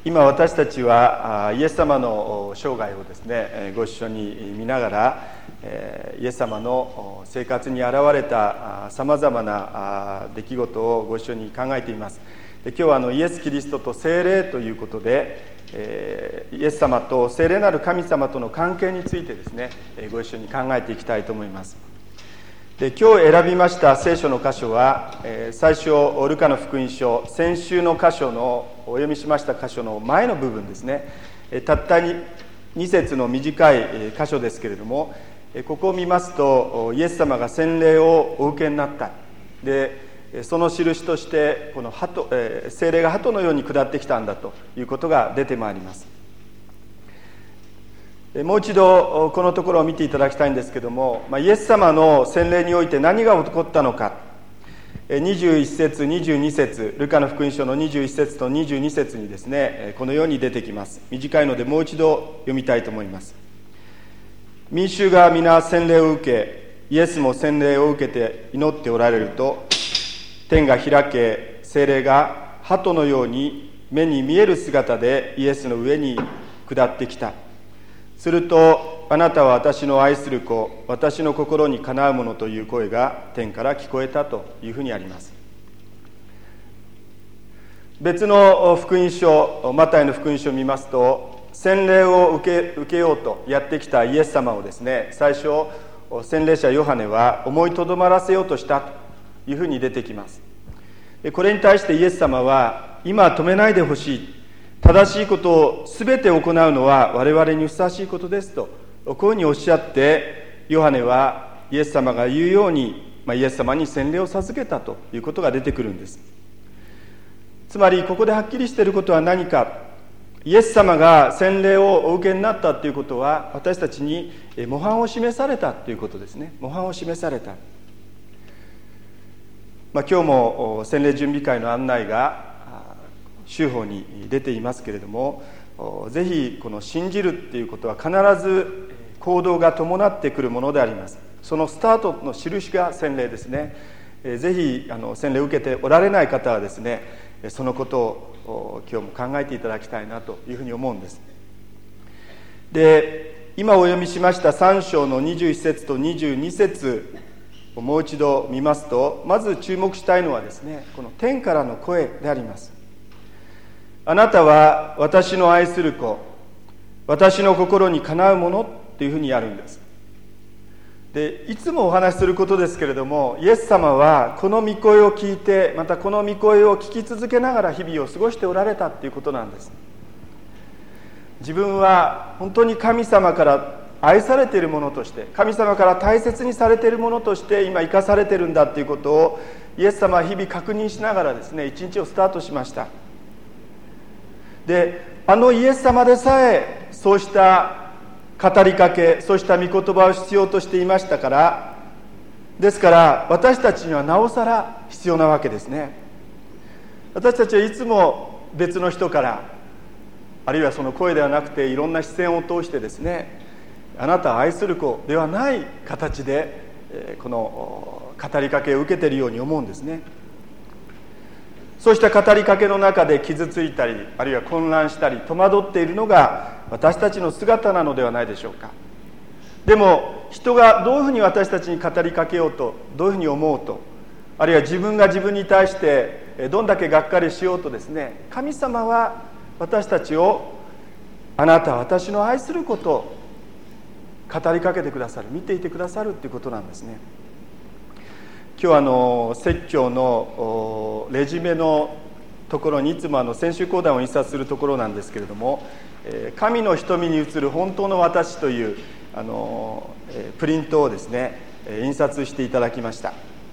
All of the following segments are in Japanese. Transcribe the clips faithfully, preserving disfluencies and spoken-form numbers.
今私たちはイエス様の生涯をですねご一緒に見ながらイエス様の生活に現れたさまざまな出来事をご一緒に考えています。で今日はあのイエス・キリストと聖霊ということでイエス様と聖霊なる神様との関係についてですねご一緒に考えていきたいと思います。で今日選びました聖書の箇所は最初ルカの福音書、先週の箇所のお読みしました箇所の前の部分ですね。たったに節の短い箇所ですけれども、ここを見ますとイエス様が洗礼をお受けになった。でその印としてこの鳩聖霊が鳩のように下ってきたんだということが出てまいります。もう一度このところを見ていただきたいんですけども、イエス様の洗礼において何が起こったのか、にじゅういち節にじゅうに節、ルカの福音書のにじゅういち節とにじゅうに節にですねこのように出てきます。短いのでもう一度読みたいと思います。民衆が皆洗礼を受け、イエスも洗礼を受けて祈っておられると、天が開け、聖霊が鳩のように目に見える姿でイエスの上に下ってきた。すると、あなたは私の愛する子、私の心にかなうものという声が天から聞こえたというふうにあります。別の福音書、マタイの福音書を見ますと、洗礼を受け、受けようとやってきたイエス様をですね、最初洗礼者ヨハネは思いとどまらせようとしたというふうに出てきます。これに対してイエス様は、今は止めないでほしい、正しいことをすべて行うのは我々にふさわしいことですとこういうふうにおっしゃって、ヨハネはイエス様が言うように、まあ、イエス様に洗礼を授けたということが出てくるんです。つまりここではっきりしていることは何か、イエス様が洗礼をお受けになったということは、私たちに模範を示されたということですね。模範を示された。まあ、今日も洗礼準備会の案内が州法に出ていますけれども、ぜひこの信じるっていうことは必ず行動が伴ってくるものであります。そのスタートの印が洗礼ですね。ぜひあの洗礼を受けておられない方はですね、そのことを今日も考えていただきたいなというふうに思うんです。で、今お読みしましたさん章のにじゅういち節とにじゅうに節をもう一度見ますと、まず注目したいのはですね、この天からの声であります。あなたは私の愛する子、私の心にかなうものっていうふうにやるんです。で、いつもお話しすることですけれども、イエス様はこの御声を聞いて、またこの御声を聞き続けながら日々を過ごしておられたっていうことなんです。自分は本当に神様から愛されているものとして、神様から大切にされているものとして今生かされているんだっていうことをイエス様は日々確認しながらですね、一日をスタートしました。で、あのイエス様でさえそうした語りかけ、そうした御言葉を必要としていましたから、ですから私たちにはなおさら必要なわけですね。私たちはいつも別の人から、あるいはその声ではなくていろんな視線を通してですね、あなたは愛する子ではない形でこの語りかけを受けているように思うんですね。そうした語りかけの中で傷ついたり、あるいは混乱したり戸惑っているのが私たちの姿なのではないでしょうか。でも人がどういうふうに私たちに語りかけようと、どういうふうに思うと、あるいは自分が自分に対してどんだけがっかりしようとですね、神様は私たちを、あなたは私の愛することを語りかけてくださる、見ていてくださるということなんですね。今日はあの説教のレジュメのところにいつもあの先週講談を印刷するところなんですけれども、神の瞳に映る本当の私というあのプリントをですね印刷していただきました。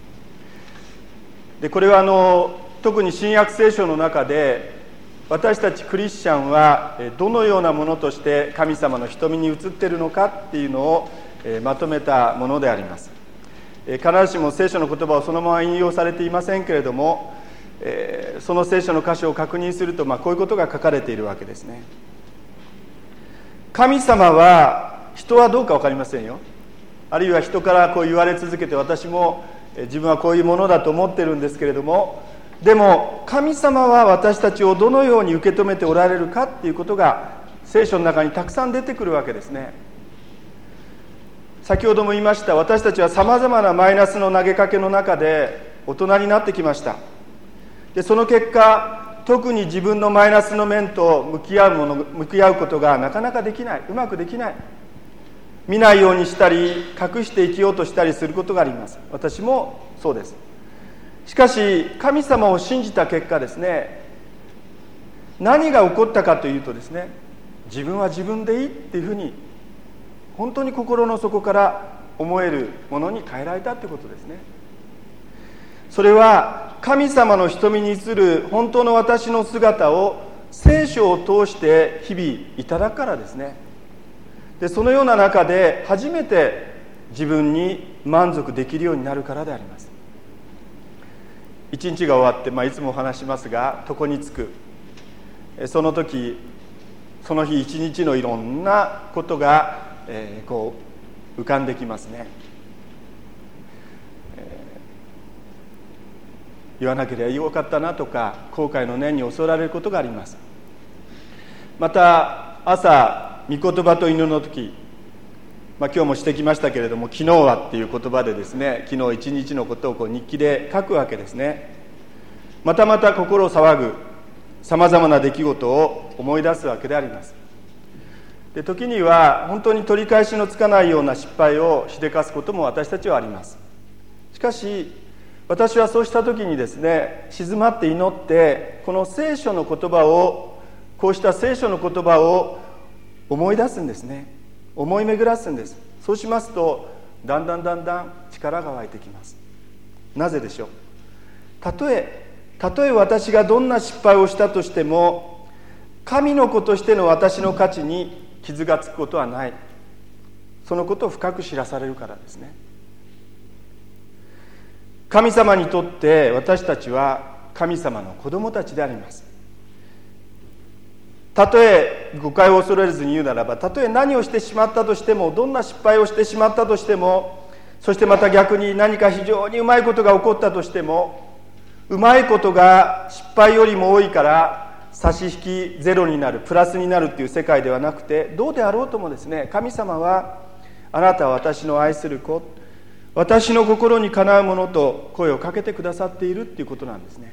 でこれはあの特に新約聖書の中で私たちクリスチャンはどのようなものとして神様の瞳に映っているのかっていうのをまとめたものであります。必ずしも聖書の言葉をそのまま引用されていませんけれども、えー、その聖書の箇所を確認すると、まあ、こういうことが書かれているわけですね。神様は、人はどうか分かりませんよ。あるいは人からこう言われ続けて、私も自分はこういうものだと思ってるんですけれども、 でも神様は私たちをどのように受け止めておられるかっていうことが聖書の中にたくさん出てくるわけですね。先ほども言いました、私たちはさまざまなマイナスの投げかけの中で大人になってきました。でその結果、特に自分のマイナスの面と向き合うもの向き合うことがなかなかできない、うまくできない、見ないようにしたり隠して生きようとしたりすることがあります。私もそうです。しかし神様を信じた結果ですね、何が起こったかというとですね、自分は自分でいいっていうふうに本当に心の底から思えるものに変えられたということですね。それは神様の瞳に映る本当の私の姿を聖書を通して日々いただくからですね。でそのような中で初めて自分に満足できるようになるからであります。一日が終わって、まあ、いつもお話しますが床につく、その時その日一日のいろんなことが、えー、こう浮かんできますね。言わなければよかったなとか後悔の念に襲われることがあります。また朝御言葉と祈りの時、まあ、今日もしてきましたけれども、昨日はっていう言葉でですね、昨日一日のことをこう日記で書くわけですね。またまた心を騒ぐさまざまな出来事を思い出すわけであります。で時には本当に取り返しのつかないような失敗をしでかすことも私たちはあります。しかし私はそうした時にですね、静まって祈ってこの聖書の言葉を、こうした聖書の言葉を思い出すんですね。思い巡らすんです。そうしますとだんだんだんだん力が湧いてきます。なぜでしょう。たとえたとえ私がどんな失敗をしたとしても、神の子としての私の価値に傷がつくことはない。そのことを深く知らされるからですね。神様にとって私たちは神様の子供たちであります。たとえ誤解を恐れずに言うならば、たとえ何をしてしまったとしても、どんな失敗をしてしまったとしても、そしてまた逆に何か非常にうまいことが起こったとしても、うまいことが失敗よりも多いから差し引きゼロになる、プラスになるっていう世界ではなくて、どうであろうともですね、神様はあなたは私の愛する子、私の心にかなうものと声をかけてくださっているっていうことなんですね。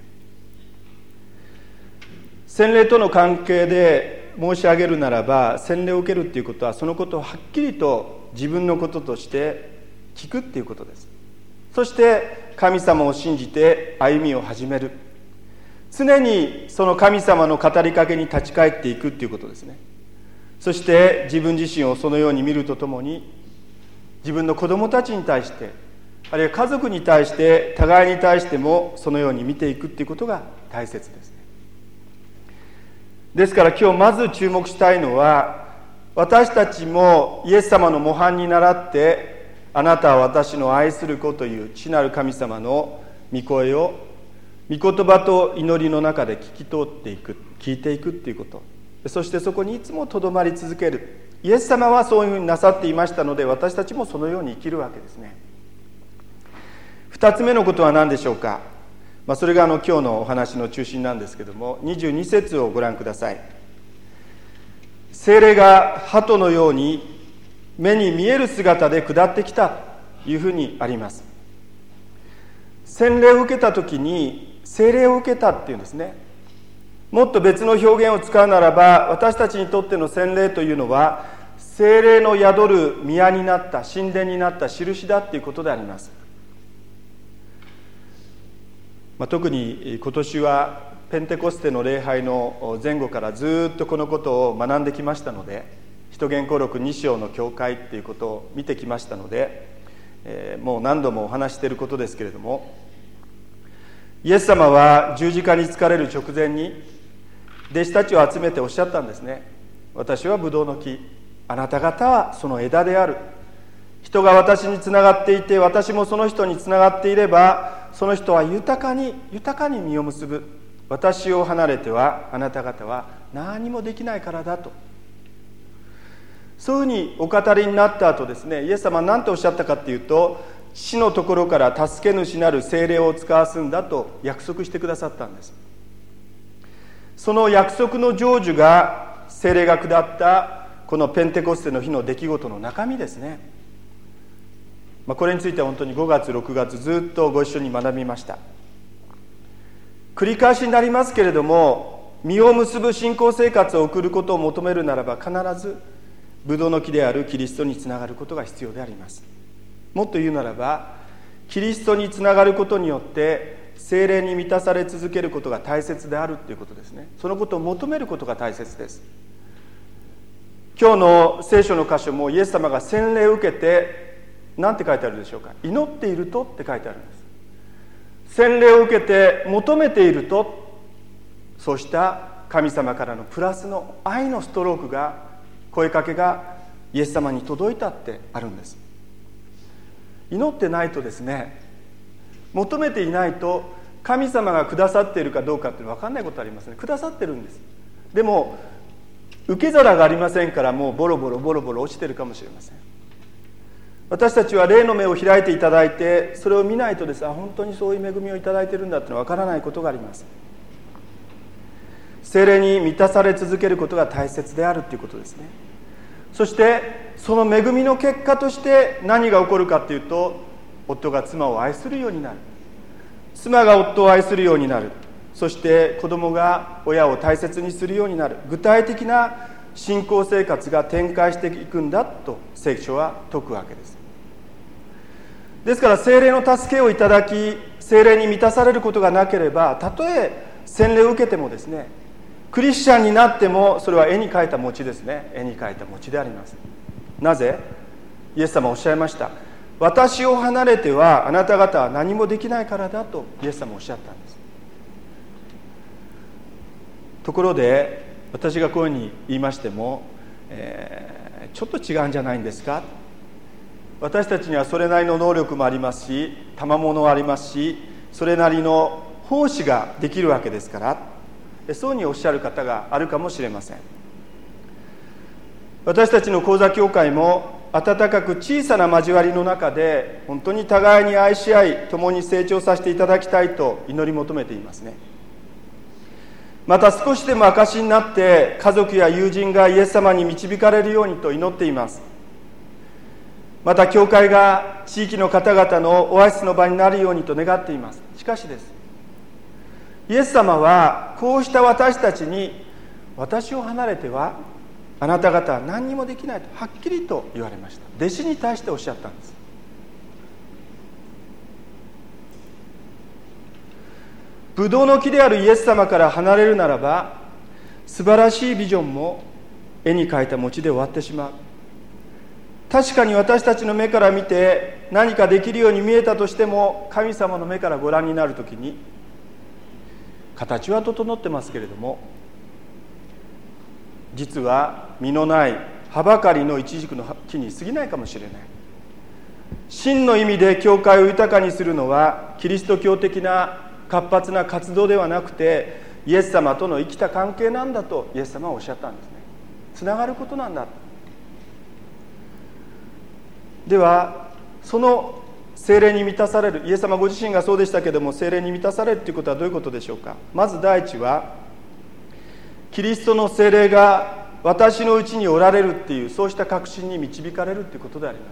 洗礼との関係で申し上げるならば、洗礼を受けるっていうことはそのことをはっきりと自分のこととして聞くっていうことです。そして神様を信じて歩みを始める、常にその神様の語りかけに立ち返っていくっていうことですね。そして自分自身をそのように見るとともに、自分の子供たちに対して、あるいは家族に対して、互いに対してもそのように見ていくっていうことが大切ですね。ですから今日まず注目したいのは、私たちもイエス様の模範に倣って、あなたは私の愛する子という父なる神様の御声を御言葉と祈りの中で聞き通っていく、聞いていくっていうこと、そしてそこにいつもとどまり続ける。イエス様はそういうふうになさっていましたので、私たちもそのように生きるわけですね。二つ目のことは何でしょうか。まあ、それがあの今日のお話の中心なんですけども、にじゅうに節をご覧ください。聖霊が鳩のように目に見える姿で下ってきたというふうにあります。洗礼を受けた時に聖霊を受けたっていうんですね。もっと別の表現を使うならば、私たちにとっての洗礼というのは聖霊の宿る宮になった、神殿になった印だっていうことであります。まあ、特に今年はペンテコステの礼拝の前後からずっとこのことを学んできましたので、使徒言行録に章の教会っていうことを見てきましたので、えー、もう何度もお話していることですけれども、イエス様は十字架につかれる直前に弟子たちを集めておっしゃったんですね。私はブドウの木、あなた方はその枝である。人が私につながっていて、私もその人につながっていれば、その人は豊かに豊かに実を結ぶ。私を離れてはあなた方は何もできないからだと。そういうふうにお語りになった後ですね、イエス様は何とおっしゃったかっていうと、 死のところから助け主なる聖霊を使わすんだと約束してくださったんです。その約束の成就が聖霊が下ったこのペンテコステの日の出来事の中身ですね。まあ、これについては本当にごがつろくがつずっとご一緒に学びました。繰り返しになりますけれども、実を結ぶ信仰生活を送ることを求めるならば、必ずブドウの木であるキリストにつながることが必要であります。もっと言うならば、キリストにつながることによって聖霊に満たされ続けることが大切であるということですね。そのことを求めることが大切です。今日の聖書の箇所もイエス様が洗礼を受けて何て書いてあるでしょうか。祈っているとって書いてあるんです。洗礼を受けて求めていると、そうした神様からのプラスの愛のストロークが、声かけがイエス様に届いたってあるんです。祈ってないとですね、求めていないと、神様がくださっているかどうかって分かんないことありますね。くださってるんです。でも受け皿がありませんから、もうボロボロボロボロ落ちてるかもしれません。私たちは霊の目を開いていただいて、それを見ないとですね、あ、本当にそういう恵みをいただいているんだってのは分からないことがあります。聖霊に満たされ続けることが大切であるということですね。そしてその恵みの結果として何が起こるかというと、夫が妻を愛するようになる、妻が夫を愛するようになる、そして子供が親を大切にするようになる、具体的な信仰生活が展開していくんだと聖書は説くわけです。ですから聖霊の助けをいただき、聖霊に満たされることがなければ、たとえ洗礼を受けてもですね、クリスチャンになっても、それは絵に描いた餅ですね。絵に描いた餅であります。なぜ？イエス様おっしゃいました。私を離れてはあなた方は何もできないからだとイエス様おっしゃったんです。ところで私がこういうふうに言いましても、えー、ちょっと違うんじゃないんですか。私たちにはそれなりの能力もありますし、賜物はありますし、それなりの奉仕ができるわけですから、そうにおっしゃる方があるかもしれません。私たちの講座教会も温かく小さな交わりの中で、本当に互いに愛し合い、共に成長させていただきたいと祈り求めていますね。また少しでも証になって家族や友人がイエス様に導かれるようにと祈っています。また教会が地域の方々のオアシスの場になるようにと願っています。しかしです、イエス様はこうした私たちに、私を離れてはあなた方は何にもできないとはっきりと言われました。弟子に対しておっしゃったんです。ブドウの木であるイエス様から離れるならば、素晴らしいビジョンも絵に描いた餅で終わってしまう。確かに私たちの目から見て何かできるように見えたとしても、神様の目からご覧になるときに、形は整ってますけれども、実は実のない葉ばかりのイチジクの木に過ぎないかもしれない。真の意味で教会を豊かにするのは、キリスト教的な活発な活動ではなくて、イエス様との生きた関係なんだとイエス様はおっしゃったんですね。つながることなんだ。ではその聖霊に満たされる、イエス様ご自身がそうでしたけれども、聖霊に満たされるということはどういうことでしょうか。まず第一は、キリストの聖霊が私のうちにおられるっていう、そうした確信に導かれるということであります。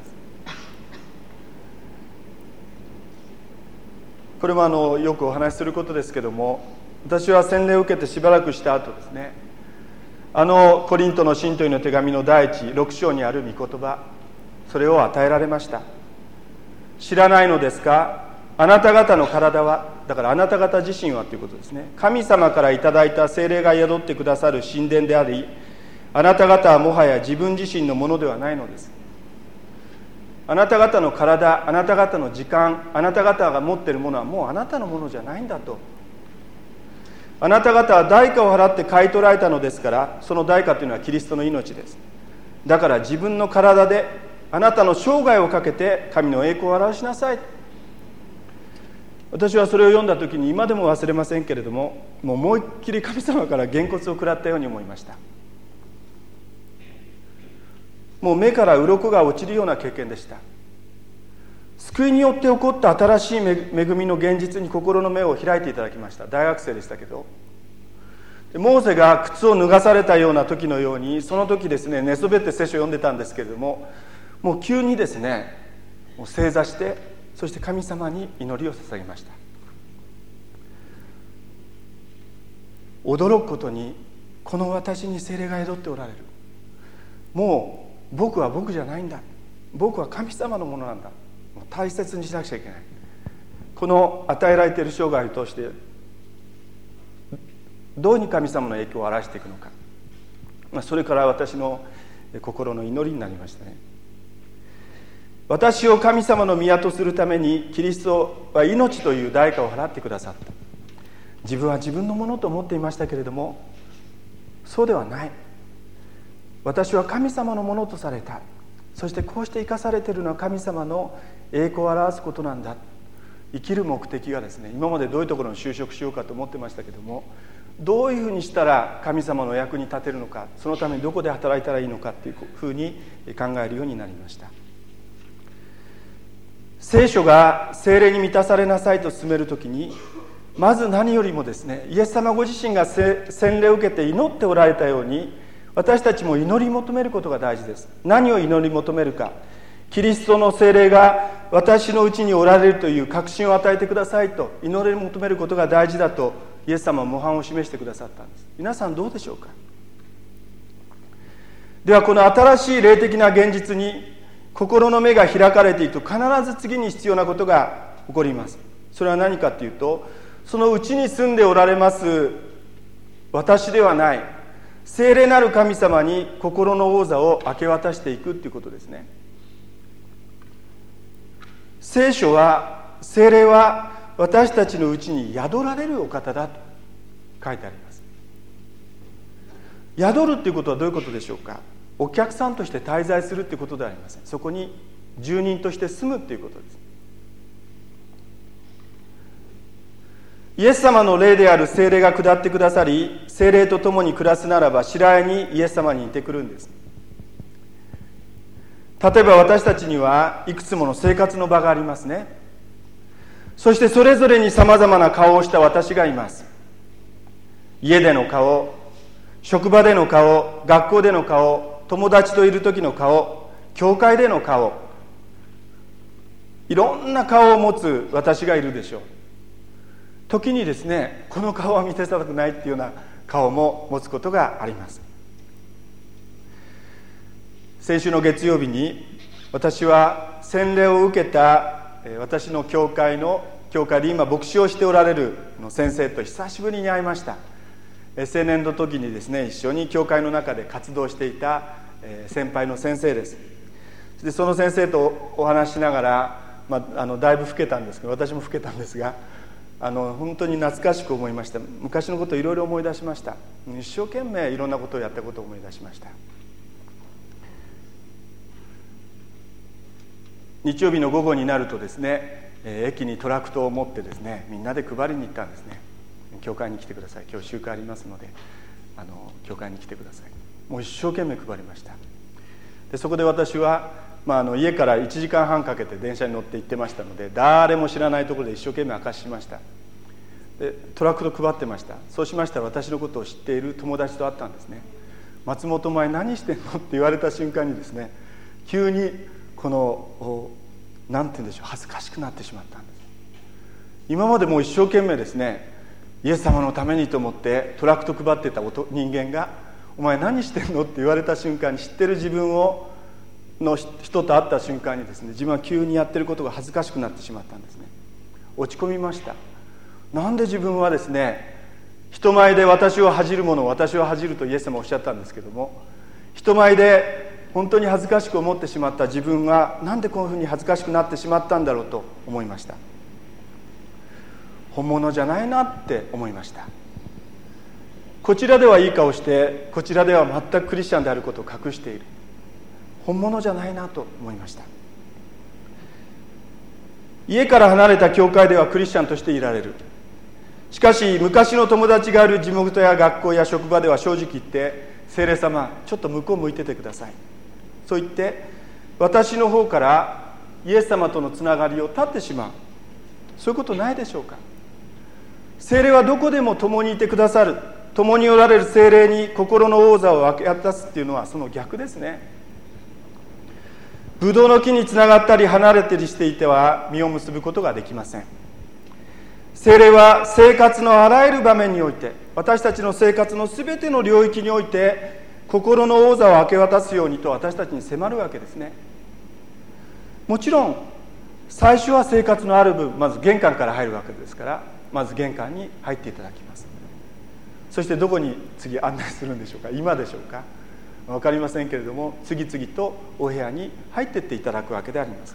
これもあのよくお話しすることですけども、私は洗礼を受けてしばらくした後ですね、あのコリントの信徒への手紙の第一ろく章にある御言葉、それを与えられました。知らないのですか、あなた方の体は、だからあなた方自身はということですね、神様からいただいた聖霊が宿ってくださる神殿であり、あなた方はもはや自分自身のものではないのです。あなた方の体、あなた方の時間、あなた方が持っているものはもうあなたのものじゃないんだと。あなた方は代価を払って買い取られたのですから、その代価というのはキリストの命です。だから自分の体であなたの生涯をかけて神の栄光を表しなさい。私はそれを読んだ時に今でも忘れませんけれども、もう思いっきり神様からげんこつを食らったように思いました。もう目から鱗が落ちるような経験でした。 救いによって起こった新しい恵みの現実に心の目を開いていただきました。大学生でしたけど、モーセが靴を脱がされたような時のように、その時ですね、寝そべって聖書を読んでたんですけれども、もう急にですね、もう正座して、そして神様に祈りを捧げました。驚くことに、この私に聖霊が宿っておられる。もう僕は僕じゃないんだ、僕は神様のものなんだ、大切にしなくちゃいけない。この与えられている生涯を通してどうに神様の影響を表していくのか、まあ、それから私の心の祈りになりましたね。私を神様の宮とするためにキリストは命という代価を払ってくださった。自分は自分のものと思っていましたけれども、そうではない。私は神様のものとされた。そしてこうして生かされているのは神様の栄光を表すことなんだ。生きる目的がですね、今までどういうところに就職しようかと思ってましたけども、どういうふうにしたら神様の役に立てるのか、そのためにどこで働いたらいいのかというふうに考えるようになりました。聖書が聖霊に満たされなさいと進めるときに、まず何よりもですね、イエス様ご自身が洗礼を受けて祈っておられたように、私たちも祈り求めることが大事です。何を祈り求めるか、キリストの聖霊が私のうちにおられるという確信を与えてくださいと祈り求めることが大事だとイエス様は模範を示してくださったんです。皆さんどうでしょうか。ではこの新しい霊的な現実に心の目が開かれていくと、必ず次に必要なことが起こります。それは何かというと、そのうちに住んでおられます私ではない聖霊なる神様に心の王座を明け渡していくということですね。聖書は、聖霊は私たちのうちに宿られるお方だと書いてあります。宿るっていうことはどういうことでしょうか。お客さんとして滞在するっていうことではありません。そこに住人として住むっていうことです。イエス様の霊である聖霊が下ってくださり、聖霊と共に暮らすならば次第にイエス様に似てくるんです。例えば私たちにはいくつもの生活の場がありますね。そしてそれぞれにさまざまな顔をした私がいます。家での顔、職場での顔、学校での顔、友達といる時の顔、教会での顔、いろんな顔を持つ私がいるでしょう。時にですね、この顔は見せたくないっていうような顔も持つことがあります。先週の月曜日に私は洗礼を受けた私の教会の教会で今牧師をしておられる先生と久しぶりに会いました。青年の時にですね、一緒に教会の中で活動していた先輩の先生です。でその先生とお話ししながら、まあ、あのだいぶ老けたんですけど、私も老けたんですが、あの本当に懐かしく思いました。昔のことをいろいろ思い出しました。一生懸命いろんなことをやったことを思い出しました。日曜日の午後になるとですね、駅にトラクトを持ってですね、みんなで配りに行ったんですね。教会に来てください、今日集会ありますので、あの教会に来てください。もう一生懸命配りました。でそこで私は、まあ、あの家からいちじかんはんかけて電車に乗って行ってましたので、誰も知らないところで一生懸命証ししました。でトラクト配ってました。そうしましたら私のことを知っている友達と会ったんですね。松本お前何してんのって言われた瞬間にですね、急にこのなんて言うんでしょう、恥ずかしくなってしまったんです。今までもう一生懸命ですね、イエス様のためにと思ってトラクト配ってた人間が、お前何してんのって言われた瞬間に、知ってる自分をの人と会った瞬間にですね、自分は急にやってることが恥ずかしくなってしまったんですね。落ち込みました。なんで自分はですね、人前で私を恥じる者を私は恥じるとイエス様おっしゃったんですけども、人前で本当に恥ずかしく思ってしまった自分はなんでこういうふうに恥ずかしくなってしまったんだろうと思いました。本物じゃないなって思いました。こちらではいい顔して、こちらでは全くクリスチャンであることを隠している。本物じゃないなと思いました。家から離れた教会ではクリスチャンとしていられる。しかし昔の友達がある地元や学校や職場では正直言って、聖霊様ちょっと向こう向いててください、そう言って私の方からイエス様とのつながりを断ってしまう、そういうことないでしょうか。聖霊はどこでも共にいてくださる、共におられる聖霊に心の王座を分け渡すっていうのはその逆ですね。ブドウの木につながったり離れたりしていては実を結ぶことができません。聖霊は生活のあらゆる場面において、私たちの生活のすべての領域において心の王座を明け渡すようにと私たちに迫るわけですね。もちろん最初は生活のある部分、まず玄関から入るわけですから、まず玄関に入っていただきます。そしてどこに次案内するんでしょうか。今でしょうか、分かりませんけれども、次々とお部屋に入っていっていただくわけであります。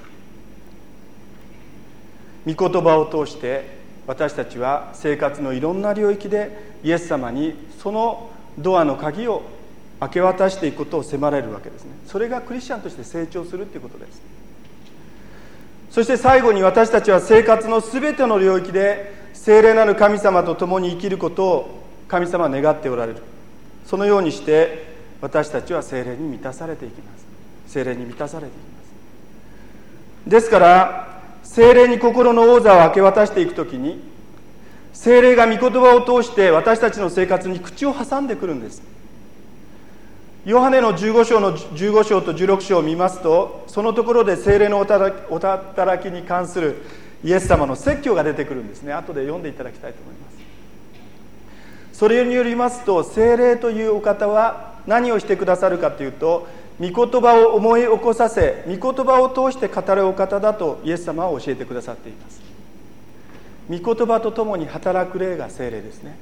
御言葉を通して私たちは生活のいろんな領域でイエス様にそのドアの鍵を明け渡していくことを迫られるわけですね。それがクリスチャンとして成長するということです。そして最後に、私たちは生活のすべての領域で聖霊なる神様と共に生きることを神様は願っておられる。そのようにして私たちは聖霊に満たされていきます。聖霊に満たされていきます。ですから聖霊に心の王座を明け渡していくときに、聖霊が御言葉を通して私たちの生活に口を挟んでくるんです。ヨハネのじゅうご章のじゅうご章とじゅうろく章を見ますと、そのところで聖霊のお働きに関するイエス様の説教が出てくるんですね。後で読んでいただきたいと思います。それによりますと、聖霊というお方は何をしてくださるかというと、御言葉を思い起こさせ、御言葉を通して語るお方だとイエス様は教えてくださっています。御言葉とともに働く霊が聖霊ですね。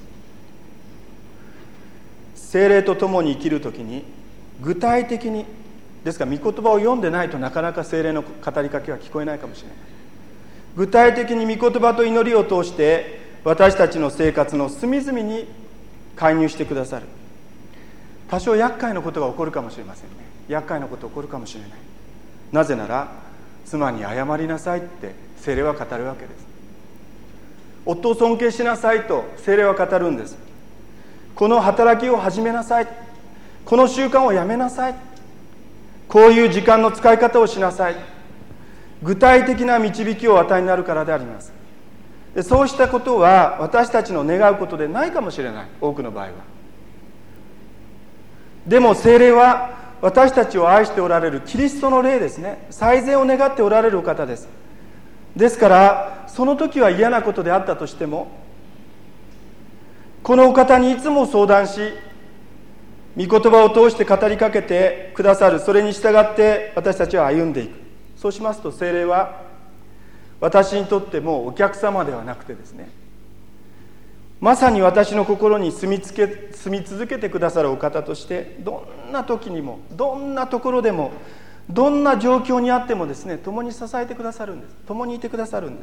聖霊とともに生きるときに具体的に、ですから御言葉を読んでないとなかなか聖霊の語りかけは聞こえないかもしれない。具体的に御言葉と祈りを通して私たちの生活の隅々に介入してくださる。多少厄介なことが起こるかもしれませんね。厄介なことが起こるかもしれない。なぜなら妻に謝りなさいって聖霊は語るわけです。夫を尊敬しなさいと聖霊は語るんです。この働きを始めなさい、この習慣をやめなさい、こういう時間の使い方をしなさい、具体的な導きをお与えになるからであります。でそうしたことは私たちの願うことでないかもしれない、多くの場合は。でも聖霊は私たちを愛しておられるキリストの霊ですね。最善を願っておられるお方です。ですからその時は嫌なことであったとしても、このお方にいつも相談し、御言葉を通して語りかけてくださる。それに従って私たちは歩んでいく。そうしますと聖霊は私にとってもお客様ではなくてですね、まさに私の心に住みつけ住み続けてくださるお方として、どんな時にもどんなところでもどんな状況にあってもですね、共に支えてくださるんです。共にいてくださるんです。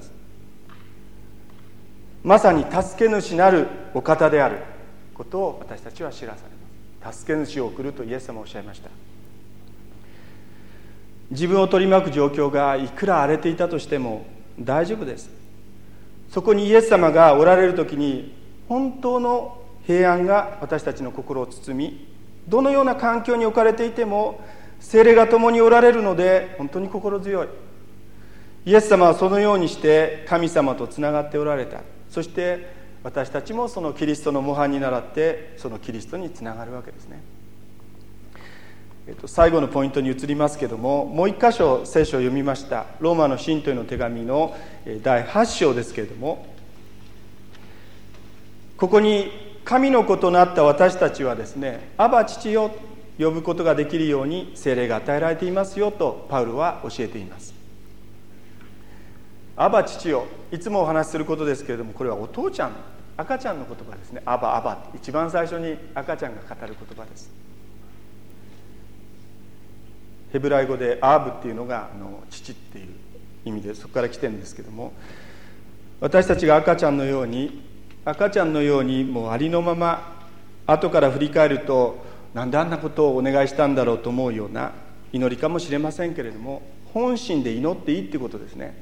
まさに助け主なるお方であることを私たちは知らされます。助け主を送るとイエス様はおっしゃいました。自分を取り巻く状況がいくら荒れていたとしても大丈夫です。そこにイエス様がおられるときに、本当の平安が私たちの心を包み、どのような環境に置かれていても聖霊が共におられるので本当に心強い。イエス様はそのようにして神様とつながっておられた。そして私たちもそのキリストの模範に倣ってそのキリストにつながるわけですね。えっと、最後のポイントに移りますけども、もう一箇所聖書を読みました。ローマの信徒への手紙のだいはち章ですけれども、ここに神の子となった私たちはですね、アバ父よ呼ぶことができるように聖霊が与えられていますよとパウロは教えています。アバ父よ、いつもお話しすることですけれども、これはお父ちゃん、赤ちゃんの言葉ですね。アバアバって一番最初に赤ちゃんが語る言葉です。ヘブライ語でアーブっていうのがあの父っていう意味で、そこから来てるんですけども、私たちが赤ちゃんのように赤ちゃんのようにもうありのまま、後から振り返るとなんであんなことをお願いしたんだろうと思うような祈りかもしれませんけれども、本心で祈っていいっていうことですね。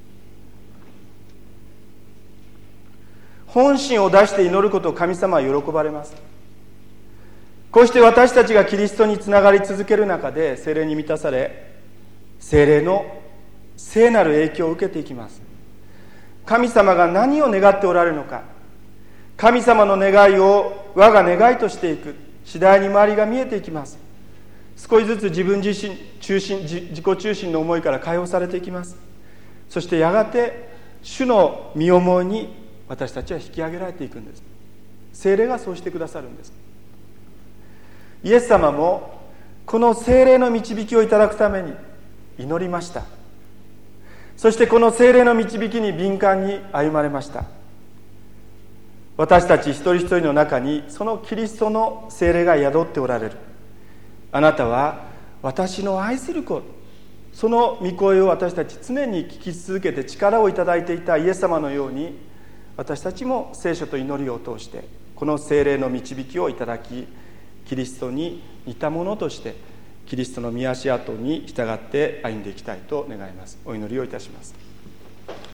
本心を出して祈ることを神様は喜ばれます。こうして私たちがキリストにつながり続ける中で聖霊に満たされ、聖霊の聖なる影響を受けていきます。神様が何を願っておられるのか、神様の願いを我が願いとしていく。次第に周りが見えていきます。少しずつ自分自身中心自己中心の思いから解放されていきます。そしてやがて主の身思いに私たちは引き上げられていくんです。聖霊がそうしてくださるんです。イエス様もこの聖霊の導きをいただくために祈りました。そしてこの聖霊の導きに敏感に歩まれました。私たち一人一人の中にそのキリストの聖霊が宿っておられる。あなたは私の愛する子、その御声を私たち常に聞き続けて力をいただいていたイエス様のように、私たちも聖書と祈りを通してこの聖霊の導きをいただき、キリストに似たものとしてキリストの御足跡に従って歩んでいきたいと願います。お祈りをいたします。